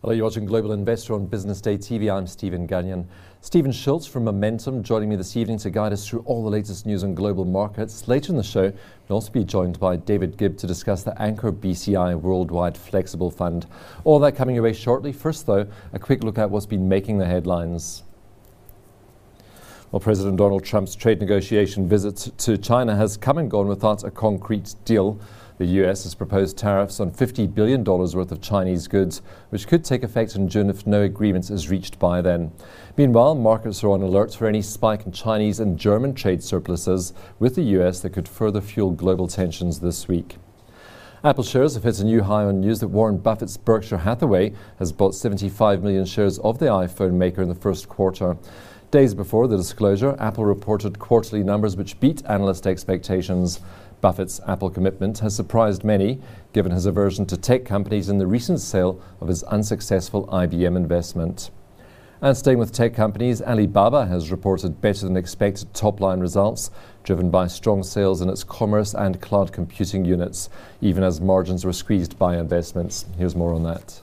Hello, you're watching Global Investor on Business Day TV. I'm Stephen Gagnon. Stephen Schultz from Momentum joining me this evening to guide us through all the latest news on global markets. Later in the show, we'll also be joined by David Gibb to discuss the Anchor BCI Worldwide Flexible Fund. All that coming your way shortly. First, though, a quick look at what's been making the headlines. Well, President Donald Trump's trade negotiation visit to China has come and gone without a concrete deal. The US has proposed tariffs on $50 billion worth of Chinese goods, which could take effect in June if no agreement is reached by then. Meanwhile, markets are on alert for any spike in Chinese and German trade surpluses with the US that could further fuel global tensions this week. Apple shares have hit a new high on news that Warren Buffett's Berkshire Hathaway has bought 75 million shares of the iPhone maker in the first quarter. Days before the disclosure, Apple reported quarterly numbers which beat analyst expectations. Buffett's Apple commitment has surprised many, given his aversion to tech companies in the recent sale of his unsuccessful IBM investment. And staying with tech companies, Alibaba has reported better than expected top-line results, driven by strong sales in its commerce and cloud computing units, even as margins were squeezed by investments. Here's more on that.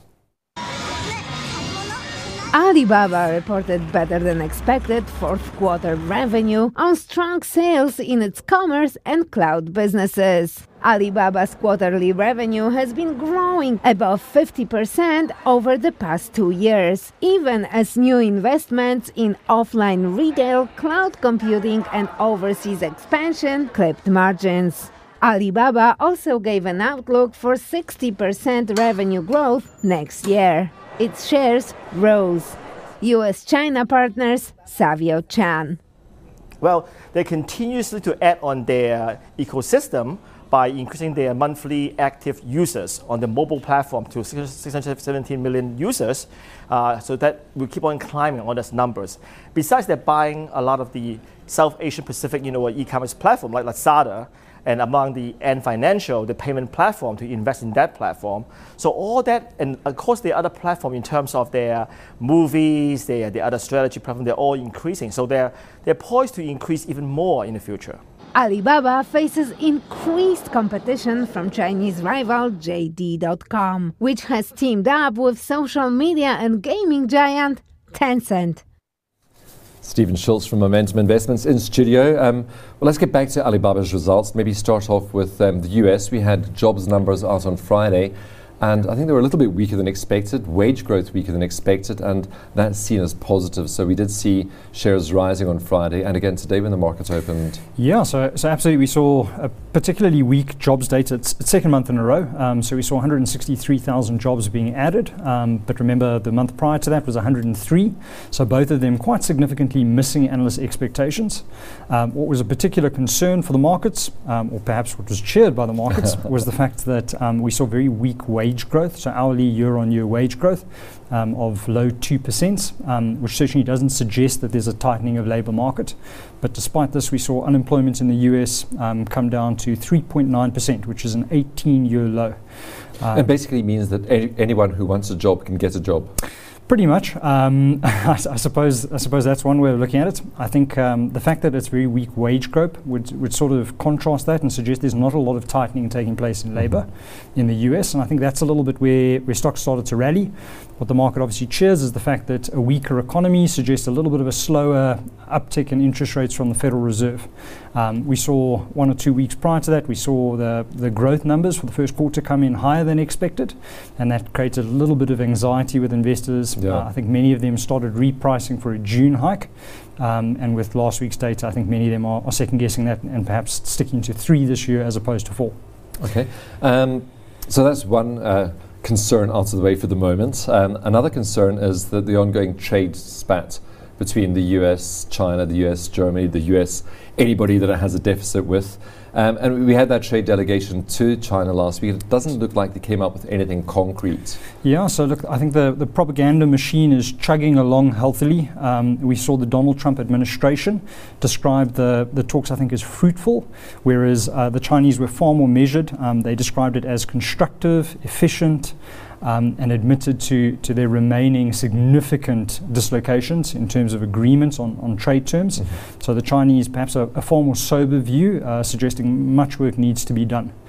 Alibaba reported better than expected fourth quarter revenue on strong sales in its commerce and cloud businesses. Alibaba's quarterly revenue has been growing above 50% over the past 2 years, even as new investments in offline retail, cloud computing and overseas expansion clipped margins. Alibaba also gave an outlook for 60% revenue growth next year. Its shares rose. US-China partners Savio Chan. Well, they continuously to add on their ecosystem by increasing their monthly active users on the mobile platform to 617 million users, so that will keep on climbing on those numbers. Besides, they're buying a lot of the South Asian Pacific, e-commerce platform like Lazada, and among the Ant Financial, the payment platform, to invest in that platform. So all that, and of course the other platform in terms of their movies, the other strategy platform, they're all increasing. So they're poised to increase even more in the future. Alibaba faces increased competition from Chinese rival JD.com, which has teamed up with social media and gaming giant Tencent. Stephen Schultz from Momentum Investments in studio. Well, let's get back to Alibaba's results. Maybe start off with the US. We had jobs numbers out on Friday, and I think they were a little bit weaker than expected, wage growth weaker than expected, and that's seen as positive. So we did see shares rising on Friday and again today when the market opened. Yeah, so absolutely we saw a particularly weak jobs data. It's second month in a row. So we saw 163,000 jobs being added, but remember the month prior to that was 103. So both of them quite significantly missing analyst expectations. What was a particular concern for the markets, or perhaps what was cheered by the markets, was the fact that we saw very weak wage growth, so hourly year-on-year wage growth of low 2%, which certainly doesn't suggest that there's a tightening of labour market. But despite this, we saw unemployment in the US come down to 3.9%, which is an 18-year low. It basically means that anyone who wants a job can get a job. Pretty much. I suppose that's one way of looking at it. I think the fact that it's very weak wage growth would sort of contrast that and suggest there's not a lot of tightening taking place in labour in the US, and I think that's a little bit where stocks started to rally. What the market obviously cheers is the fact that a weaker economy suggests a little bit of a slower uptick in interest rates from the Federal Reserve. We saw 1 or 2 weeks prior to that, we saw the growth numbers for the first quarter come in higher than expected, and that created a little bit of anxiety with investors. Yeah. I think many of them started repricing for a June hike, and with last week's data, I think many of them are second-guessing that and perhaps sticking to 3 this year as opposed to 4. Okay, so that's one concern out of the way for the moment. Another concern is that the ongoing trade spat between the US, China, the US, Germany, the US, anybody that it has a deficit with. And we had that trade delegation to China last week. It doesn't look like they came up with anything concrete. Yeah, so look, I think the propaganda machine is chugging along healthily. We saw the Donald Trump administration describe the talks, I think, as fruitful, whereas the Chinese were far more measured. They described it as constructive, efficient, and admitted to their remaining significant dislocations in terms of agreements on trade terms. Mm-hmm. So the Chinese, perhaps a far more sober view, suggesting much work needs to be done.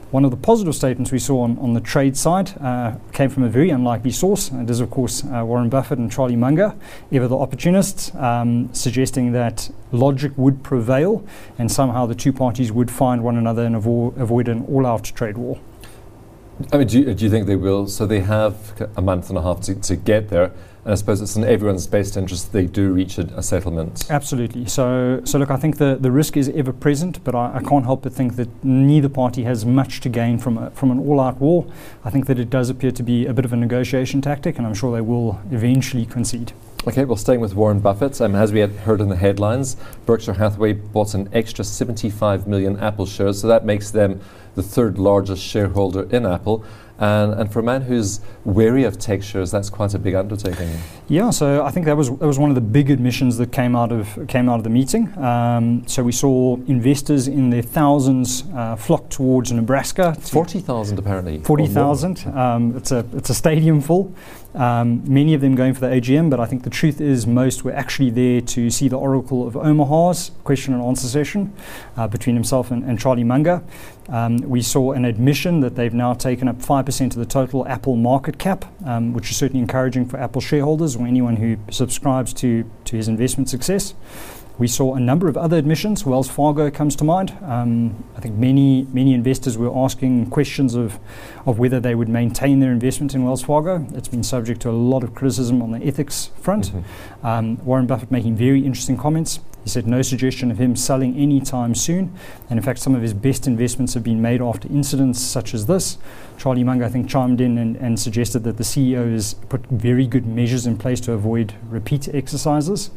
One of the positive statements we saw on the trade side came from a very unlikely source. It is, of course, Warren Buffett and Charlie Munger, ever the opportunists, suggesting that logic would prevail and somehow the two parties would find one another and avoid an all-out trade war. I mean, do you think they will? So they have a month and a half to get there, and I suppose it's in everyone's best interest they do reach a settlement. Absolutely. So look, I think the risk is ever present, but I can't help but think that neither party has much to gain from an all-out war. I think that it does appear to be a bit of a negotiation tactic, and I'm sure they will eventually concede. Okay, well, staying with Warren Buffett, as we had heard in the headlines, Berkshire Hathaway bought an extra 75 million Apple shares, so that makes them the third largest shareholder in Apple. And for a man who's wary of tech shares, that's quite a big undertaking. Yeah, so I think that was one of the big admissions that came out of the meeting. So we saw investors in their thousands flock towards Nebraska. 40,000 apparently. 40,000. It's a stadium full. Many of them going for the AGM, but I think the truth is most were actually there to see the Oracle of Omaha's question and answer session between himself and Charlie Munger. We saw an admission that they've now taken up 5% of the total Apple market cap, which is certainly encouraging for Apple shareholders or anyone who subscribes to his investment success. We saw a number of other admissions. Wells Fargo comes to mind. I think many investors were asking questions of whether they would maintain their investment in Wells Fargo. It's been subject to a lot of criticism on the ethics front. Warren Buffett making very interesting comments. He said no suggestion of him selling anytime soon. And in fact, some of his best investments have been made after incidents such as this. Charlie Munger, I think, chimed in and suggested that the CEO has put very good measures in place to avoid repeat exercises.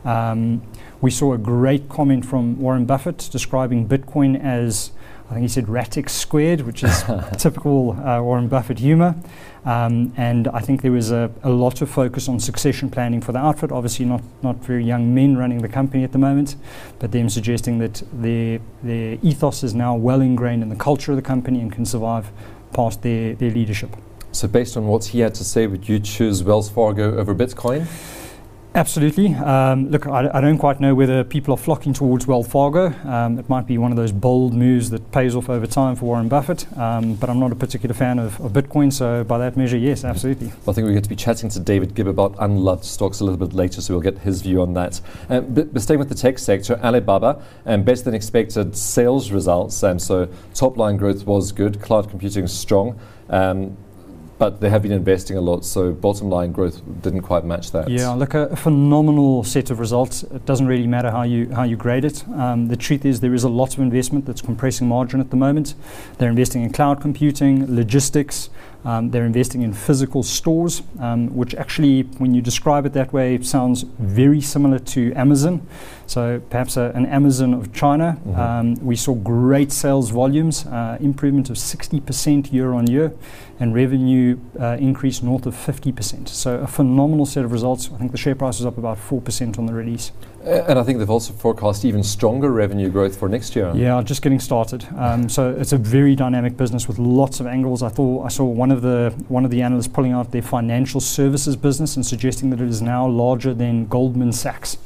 We saw a great comment from Warren Buffett describing Bitcoin as, I think he said, Ratix squared, which is typical Warren Buffett humor. And I think there was a lot of focus on succession planning for the outfit. Obviously not very young men running the company at the moment, but them suggesting that their ethos is now well ingrained in the culture of the company and can survive past their leadership. So based on what he had to say, would you choose Wells Fargo over Bitcoin? Absolutely. Look, I don't quite know whether people are flocking towards Wells Fargo. It might be one of those bold moves that pays off over time for Warren Buffett, but I'm not a particular fan of Bitcoin, so by that measure, yes, absolutely. Well, I think we're going to be chatting to David Gibb about unloved stocks a little bit later, so we'll get his view on that. But staying with the tech sector, Alibaba, better than expected sales results, so top line growth was good, cloud computing strong. But they have been investing a lot, so bottom line growth didn't quite match that. Yeah, look, a phenomenal set of results. It doesn't really matter how you grade it. The truth is there is a lot of investment that's compressing margin at the moment. They're investing in cloud computing, logistics. They're investing in physical stores, which actually, when you describe it that way, sounds very similar to Amazon. So perhaps an Amazon of China. We saw great sales volumes, improvement of 60% year on year, and revenue increase north of 50%. So a phenomenal set of results. I think the share price was up about 4% on the release. And I think they've also forecast even stronger revenue growth for next year. Yeah, just getting started. So it's a very dynamic business with lots of angles. I saw one of the analysts pulling out their financial services business and suggesting that it is now larger than Goldman Sachs.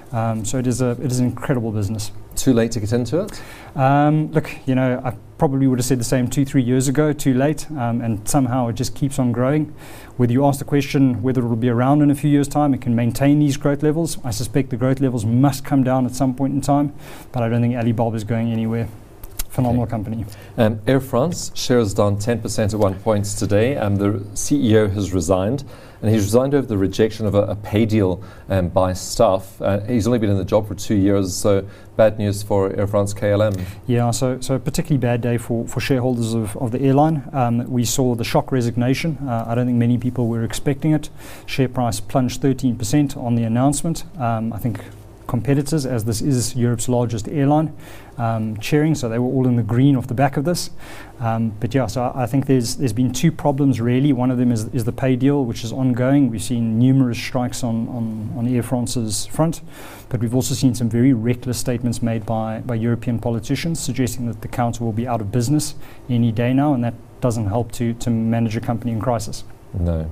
So it is an incredible business. Too late to get into it? Look, I probably would have said the same 2-3 years ago, too late, and somehow it just keeps on growing. Whether you ask the question whether it will be around in a few years' time, it can maintain these growth levels. I suspect the growth levels must come down at some point in time, but I don't think Alibaba is going anywhere. Phenomenal company. Air France, shares down 10% at one point today. The CEO has resigned, and he's resigned over the rejection of a pay deal by staff. He's only been in the job for 2 years, so bad news for Air France KLM. Yeah, so a particularly bad day for shareholders of the airline. We saw the shock resignation. I don't think many people were expecting it. Share price plunged 13% on the announcement. I think competitors, as this is Europe's largest airline, cheering, so they were all in the green off the back of this. But yeah, so I think there's been two problems really. One of them is the pay deal, which is ongoing. We've seen numerous strikes on Air France's front, but we've also seen some very reckless statements made by European politicians suggesting that the counter will be out of business any day now, and that doesn't help to manage a company in crisis. No.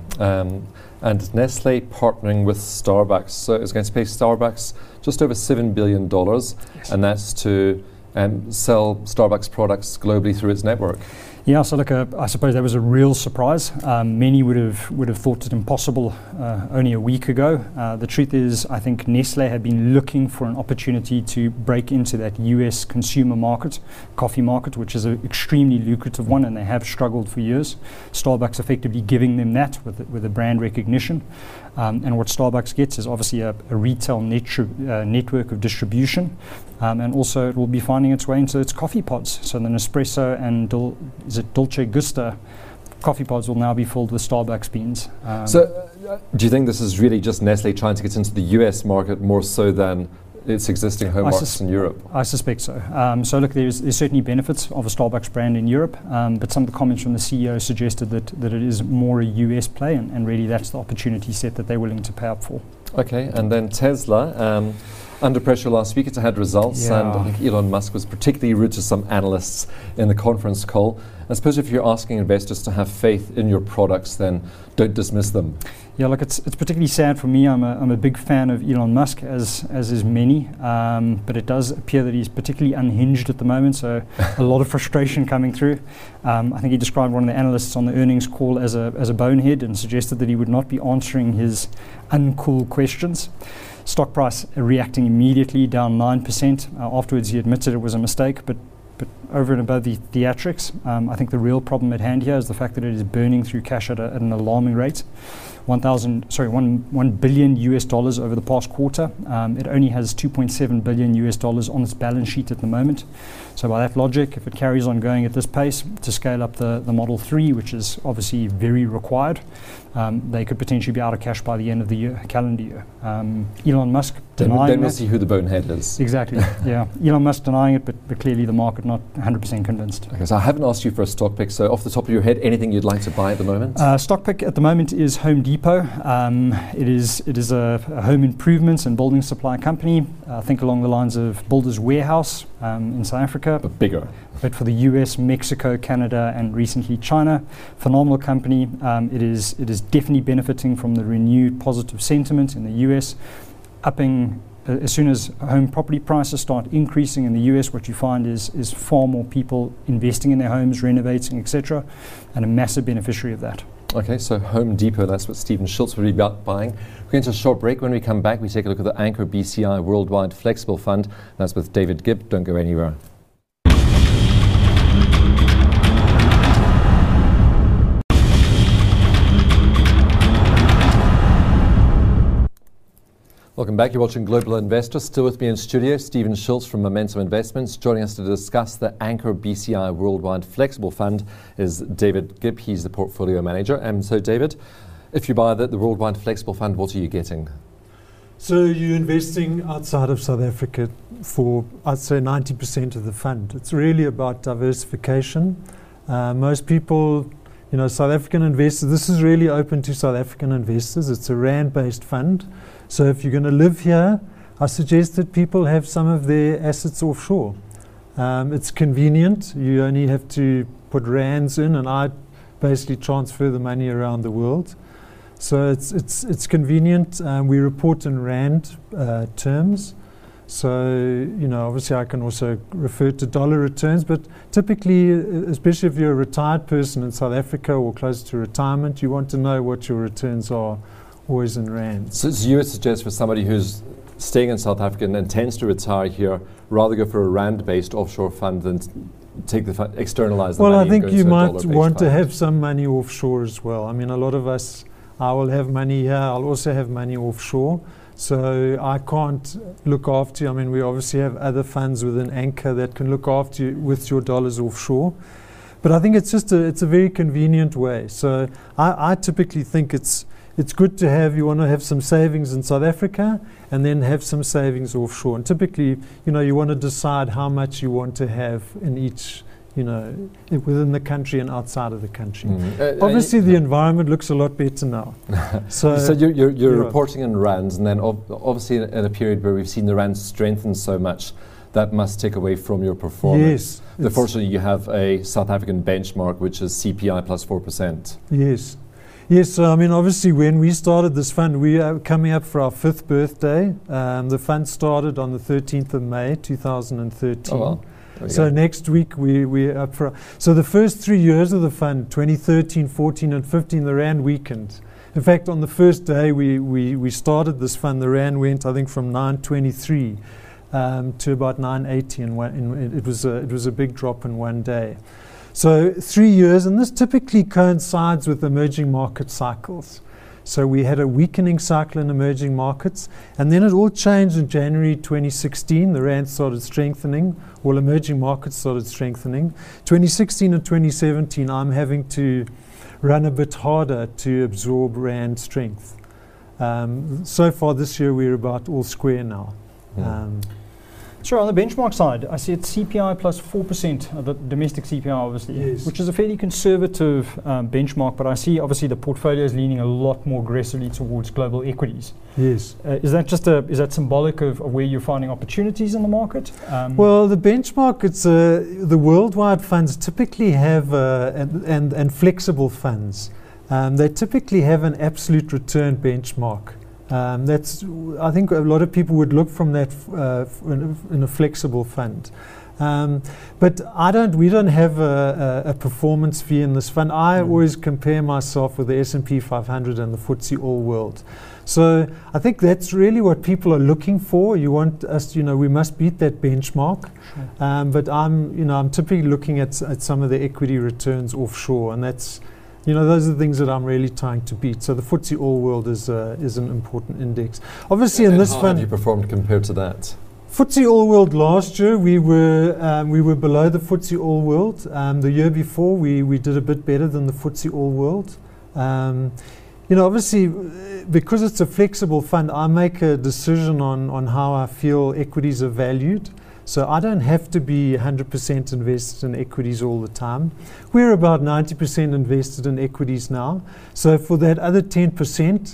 And Nestle partnering with Starbucks. So it's going to pay Starbucks just over $7 billion, yes. And that's to sell Starbucks products globally through its network. Yeah, so look, I suppose that was a real surprise. Many would have thought it impossible only a week ago. The truth is, I think Nestle had been looking for an opportunity to break into that US consumer market, coffee market, which is an extremely lucrative one, and they have struggled for years. Starbucks effectively giving them that with the brand recognition. And what Starbucks gets is obviously a retail network of distribution, and also it will be finding its way into its coffee pods. So the Nespresso and Dolce Gusto coffee pods will now be filled with Starbucks beans. Do you think this is really just Nestle trying to get into the US market more so than its existing home markets in Europe? I suspect so. So look, there's certainly benefits of a Starbucks brand in Europe, but some of the comments from the CEO suggested that it is more a US play, and really that's the opportunity set that they're willing to pay up for. Okay, and then Tesla, under pressure last week. It's had results, and I think Elon Musk was particularly rude to some analysts in the conference call. I suppose if you're asking investors to have faith in your products, then don't dismiss them. Yeah, look, it's particularly sad for me. I'm a big fan of Elon Musk, as is many, but it does appear that he's particularly unhinged at the moment, so a lot of frustration coming through. I think he described one of the analysts on the earnings call as a bonehead and suggested that he would not be answering his uncool questions. Stock price reacting immediately, down 9%. Afterwards, he admitted it was a mistake, but over and above the theatrics, I think the real problem at hand here is the fact that it is burning through cash at an alarming rate. $1 billion US dollars over the past quarter. It only has $2.7 billion US dollars on its balance sheet at the moment. So by that logic, if it carries on going at this pace to scale up the Model 3, which is obviously very required, they could potentially be out of cash by the end of the calendar year. Elon Musk denying Then we'll see who the bonehead is. Exactly, yeah. Elon Musk denying it, but clearly the market not 100% convinced. Okay, so I haven't asked you for a stock pick, so off the top of your head, anything you'd like to buy at the moment? Stock pick at the moment is Home Depot. It is a home improvements and building supply company. I think along the lines of Builders Warehouse in South Africa. But bigger. But for the US, Mexico, Canada, and recently China. Phenomenal company. It is definitely benefiting from the renewed positive sentiment in the US. Upping as soon as home property prices start increasing in the US, what you find is far more people investing in their homes, renovating, etc., and a massive beneficiary of that. Okay, so Home Depot, that's what Stephen Schultz will be buying. We're going to a short break. When we come back, we take a look at the Anchor BCI Worldwide Flexible Fund. That's with David Gibb. Don't go anywhere. Welcome back. You're watching Global Investor. Still with me in studio, Stephen Schultz from Momentum Investments. Joining us to discuss the Anchor BCI Worldwide Flexible Fund is David Gibb. He's the portfolio manager. And so, David, if you buy the Worldwide Flexible Fund, what are you getting? So you're investing outside of South Africa for, I'd say, 90% of the fund. It's really about diversification. Most people, South African investors, this is really open to South African investors. It's a rand-based fund. So if you're going to live here, I suggest that people have some of their assets offshore. It's convenient. You only have to put rands in, and I basically transfer the money around the world. So it's convenient. We report in rand terms. So, obviously I can also refer to dollar returns, but typically, especially if you're a retired person in South Africa or close to retirement, you want to know what your returns are always in rands. So you would suggest for somebody who's staying in South Africa and intends to retire here, rather go for a rand-based offshore fund than take the externalize the money? Well, I think you might want to have some money offshore as well. I mean, a lot of us, I will have money here, I'll also have money offshore. So I can't look after you. I mean, we obviously have other funds within Anchor that can look after you with your dollars offshore. But I think it's a very convenient way. So I typically think it's good to have, you want to have some savings in South Africa and then have some savings offshore. And typically, you want to decide how much you want to have in each, within the country and outside of the country. Obviously, the environment looks a lot better now. So you're reporting in rands, and then obviously in a period where we've seen the rand strengthen so much, that must take away from your performance. Yes. Fortunately, you have a South African benchmark, which is CPI plus 4%. Yes. Yes, so I mean, obviously, when we started this fund, we are coming up for our 5th birthday. The fund started on the 13th of May, 2013. Oh, wow. So next week we're up for. So the first 3 years of the fund, 2013, 14, and 15, the rand weakened. In fact, on the first day we started this fund, the rand went, I think, from 923 to about 980, and it was a big drop in one day. So 3 years, and this typically coincides with emerging market cycles. So we had a weakening cycle in emerging markets, and then it all changed in January 2016. The rand started strengthening, all emerging markets started strengthening. 2016 and 2017, I'm having to run a bit harder to absorb rand strength. So far this year, we're about all square now. Sure, on the benchmark side, I see it's CPI plus 4%, the domestic CPI obviously, yes, which is a fairly conservative benchmark, but I see obviously the portfolio is leaning a lot more aggressively towards global equities. Yes. Is that symbolic of where you're finding opportunities in the market? Well, the benchmark, it's the worldwide funds typically have, and flexible funds, they typically have an absolute return benchmark. I think a lot of people would look from that in a flexible fund. But we don't have a performance fee in this fund. I always compare myself with the S&P 500 and the FTSE All World. So I think that's really what people are looking for. You want us, we must beat that benchmark. Sure. But I'm typically looking at some of the equity returns offshore, and that's, those are the things that I'm really trying to beat. So the FTSE All World is an important index. Obviously, in this fund, how have you performed compared to that? FTSE All World last year, we were below the FTSE All World. The year before, we did a bit better than the FTSE All World. Obviously, because it's a flexible fund, I make a decision on how I feel equities are valued. So I don't have to be 100% invested in equities all the time. We're about 90% invested in equities now. So for that other 10%,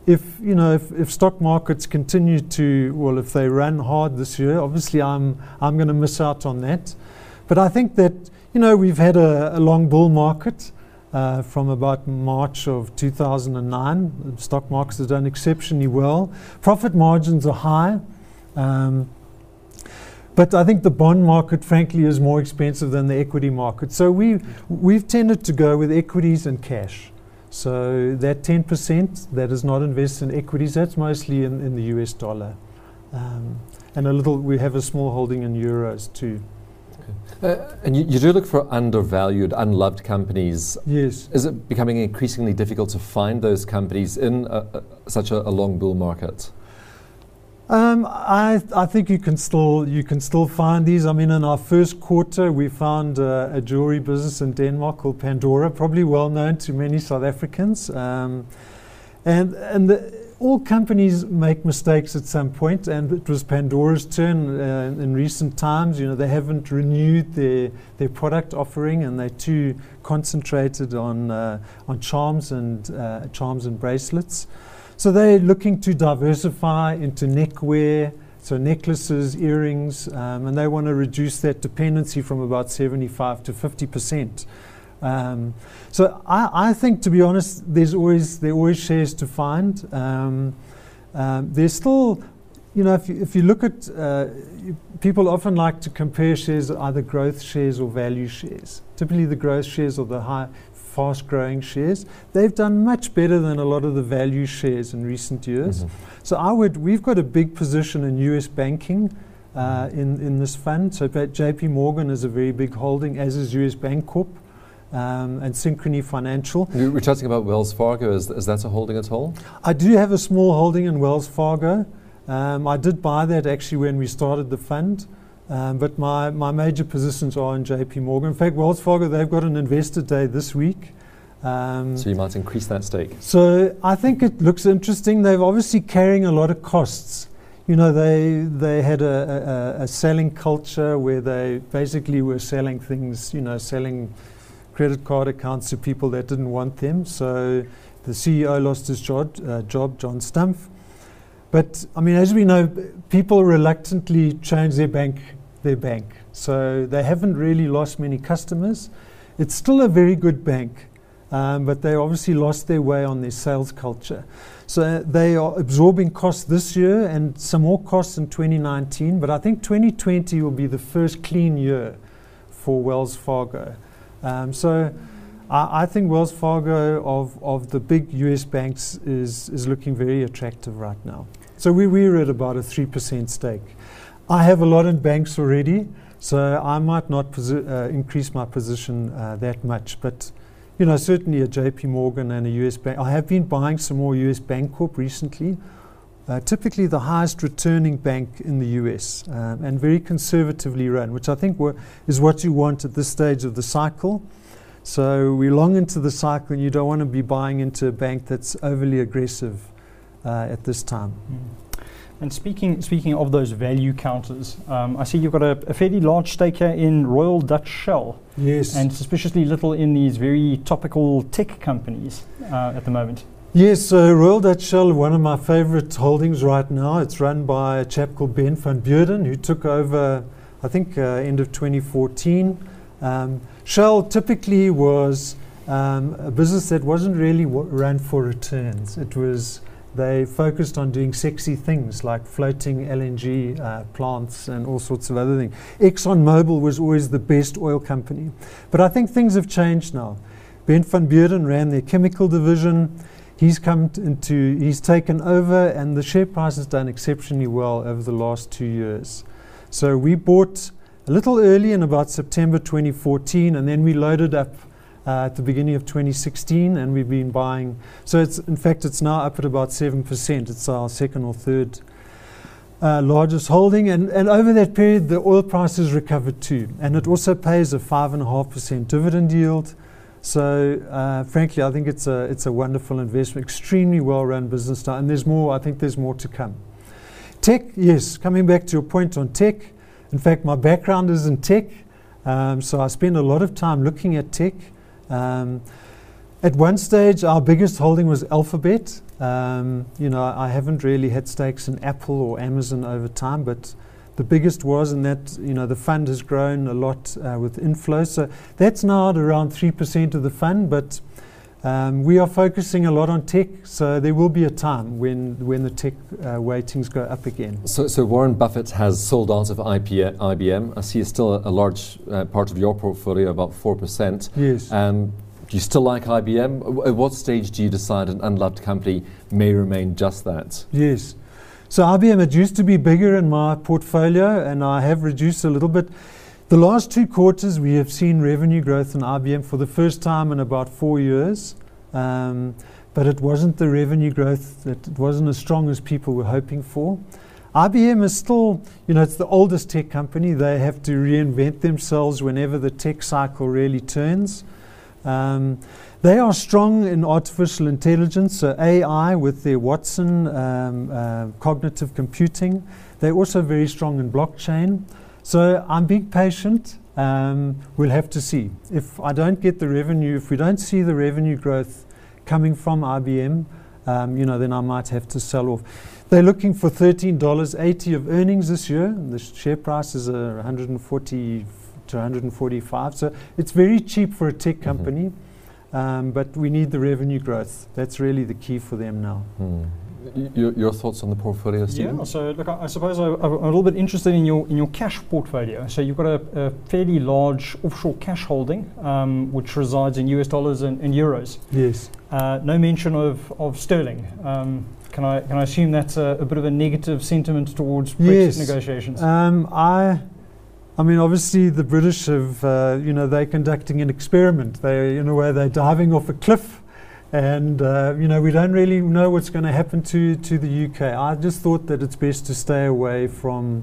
if stock markets continue if they run hard this year, obviously I'm going to miss out on that. But I think that we've had a long bull market from about March of 2009. The stock markets have done exceptionally well. Profit margins are high. But I think the bond market, frankly, is more expensive than the equity market. So we've tended to go with equities and cash. So that 10% that is not invested in equities, that's mostly in the US dollar. And we have a small holding in euros too. Okay. And you do look for undervalued, unloved companies. Yes. Is it becoming increasingly difficult to find those companies in such a long bull market? I think you can still find these. I mean, in our first quarter, we found a jewelry business in Denmark called Pandora, probably well known to many South Africans. All companies make mistakes at some point, and it was Pandora's turn in recent times. They haven't renewed their product offering, and they're too concentrated on charms and bracelets. So they're looking to diversify into neckwear, so necklaces, earrings, and they want to reduce that dependency from about 75 to 50%. So I think, to be honest, there are always shares to find. There's still, if you look at, people often like to compare shares, either growth shares or value shares. Typically the growth shares are the fast-growing shares. They've done much better than a lot of the value shares in recent years. Mm-hmm. So we've got a big position in US banking in this fund. So JP Morgan is a very big holding, as is US Bancorp and Synchrony Financial. You were chatting about Wells Fargo. Is that a holding at all? I do have a small holding in Wells Fargo. I did buy that actually when we started the fund. But my major positions are in JP Morgan. In fact, Wells Fargo, they've got an investor day this week. So you might increase that stake. So I think it looks interesting. They're obviously carrying a lot of costs. They had a selling culture where they basically were selling things, selling credit card accounts to people that didn't want them. So the CEO lost his job, John Stumpf. But I mean, as we know, people reluctantly change their bank. So they haven't really lost many customers. It's still a very good bank. but they obviously lost their way on their sales culture. So they are absorbing costs this year and some more costs in 2019, but I think 2020 will be the first clean year for Wells Fargo. So I think Wells Fargo of the big US banks is looking very attractive right now. So we're at about a 3% stake. I have a lot in banks already, so I might not increase my position that much, but certainly a JP Morgan and a US bank. I have been buying some more US Bancorp recently, typically the highest returning bank in the US, and very conservatively run, which I think is what you want at this stage of the cycle. So we're long into the cycle, and you don't want to be buying into a bank that's overly aggressive at this time. And speaking of those value counters, I see you've got a fairly large stake here in Royal Dutch Shell. Yes. And suspiciously little in these very topical tech companies at the moment. Yes, so Royal Dutch Shell, one of my favorite holdings right now. It's run by a chap called Ben van Beurden, who took over, I think, end of 2014. Shell typically was a business that wasn't really run for returns. They focused on doing sexy things like floating LNG plants and all sorts of other things. ExxonMobil was always the best oil company. But I think things have changed now. Ben van Beurden ran their chemical division. He's taken over, and the share price has done exceptionally well over the last 2 years. So we bought a little early in about September 2014, and then we loaded up at the beginning of 2016, and we've been buying. So it's now up at about 7%. It's our second or third largest holding, and over that period the oil price has recovered too, and it also pays a 5.5% dividend yield. So frankly, I think it's a wonderful investment, extremely well run business now, and I think there's more to come. Tech, yes, coming back to your point on tech. In fact, my background is in tech, so I spend a lot of time looking at tech. At one stage, our biggest holding was Alphabet. I haven't really had stakes in Apple or Amazon over time, but the biggest was, and that the fund has grown a lot with inflows. So that's now at around 3% of the fund, but we are focusing a lot on tech, so there will be a time when the tech weightings go up again. So Warren Buffett has sold out of IBM. I see it's still a large part of your portfolio, about 4%. Yes. Do you still like IBM? At what stage do you decide an unloved company may remain just that? Yes. So IBM, it used to be bigger in my portfolio, and I have reduced a little bit. The last 2 quarters, we have seen revenue growth in IBM for the first time in about 4 years. But it wasn't the revenue growth, it wasn't as strong as people were hoping for. IBM is still, it's the oldest tech company. They have to reinvent themselves whenever the tech cycle really turns. They are strong in artificial intelligence, so AI with their Watson, cognitive computing. They're also very strong in blockchain. So I'm being patient. We'll have to see. If we don't see the revenue growth coming from IBM, then I might have to sell off. They're looking for $13.80 of earnings this year. The share price is 140 to 145. So it's very cheap for a tech company, but we need the revenue growth. That's really the key for them now. Your thoughts on the portfolio, Stephen? Yeah, so look, I suppose I'm a little bit interested in your cash portfolio. So you've got a fairly large offshore cash holding, which resides in US dollars and euros. Yes. No mention of sterling. Can I assume that's a bit of a negative sentiment towards Brexit negotiations? I mean, obviously the British have, they're conducting an experiment. In a way, they're diving off a cliff. And, we don't really know what's going to happen to the UK. I just thought that it's best to stay away from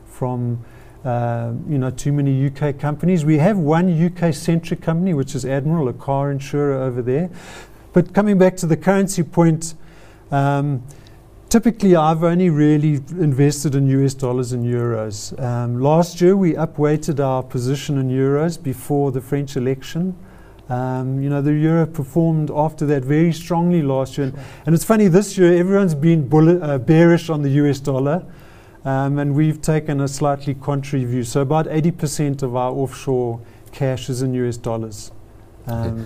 too many UK companies. We have one UK-centric company, which is Admiral, a car insurer over there. But coming back to the currency point, typically I've only really invested in US dollars and euros. Last year, we upweighted our position in euros before the French election. The euro performed after that very strongly last year. And it's funny, this year everyone's been bearish on the US dollar, and we've taken a slightly contrary view. So about 80% of our offshore cash is in US dollars.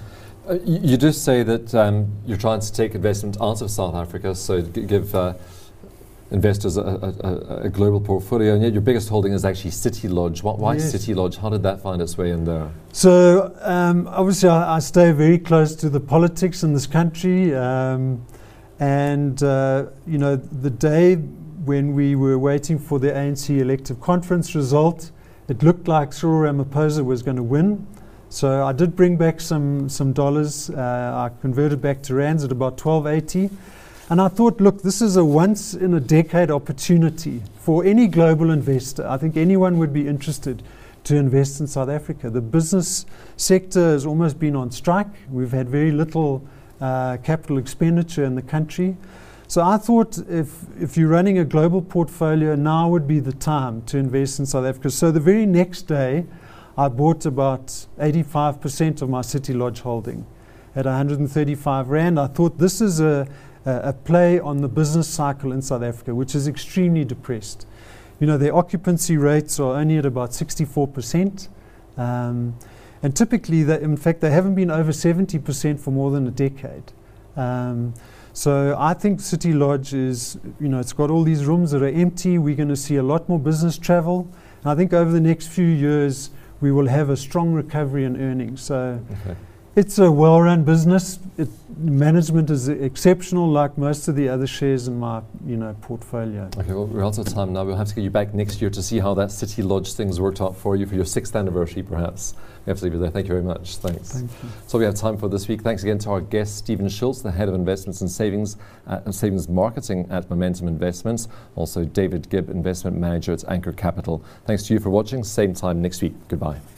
You do say that you're trying to take investment out of South Africa, so give investors a global portfolio, and yet your biggest holding is actually City Lodge. Why Yes. City Lodge? How did that find its way in there? So obviously I stay very close to the politics in this country, and the day when we were waiting for the ANC elective conference result, it looked like Cyril Ramaphosa was going to win. So I did bring back some dollars. I converted back to rands at about 12.80. And I thought, look, this is a once-in-a-decade opportunity for any global investor. I think anyone would be interested to invest in South Africa. The business sector has almost been on strike. We've had very little capital expenditure in the country. So I thought if you're running a global portfolio, now would be the time to invest in South Africa. So the very next day, I bought about 85% of my City Lodge holding at 135 Rand. I thought this is a play on the business cycle in South Africa, which is extremely depressed. Their occupancy rates are only at about 64%. And typically, in fact, they haven't been over 70% for more than a decade. So I think City Lodge is, it's got all these rooms that are empty. We're going to see a lot more business travel. And I think over the next few years, we will have a strong recovery in earnings. So it's a well-run business. Management is exceptional, like most of the other shares in my portfolio. Okay, well, we're out of time now. We'll have to get you back next year to see how that City Lodge thing's worked out for you for your 6th anniversary, perhaps. We have to leave it there. Thank you very much. Thanks. Thank you. So we have time for this week. Thanks again to our guest, Stephen Schultz, the Head of Investments and Savings Marketing at Momentum Investments. Also, David Gibb, Investment Manager at Anchor Capital. Thanks to you for watching. Same time next week. Goodbye.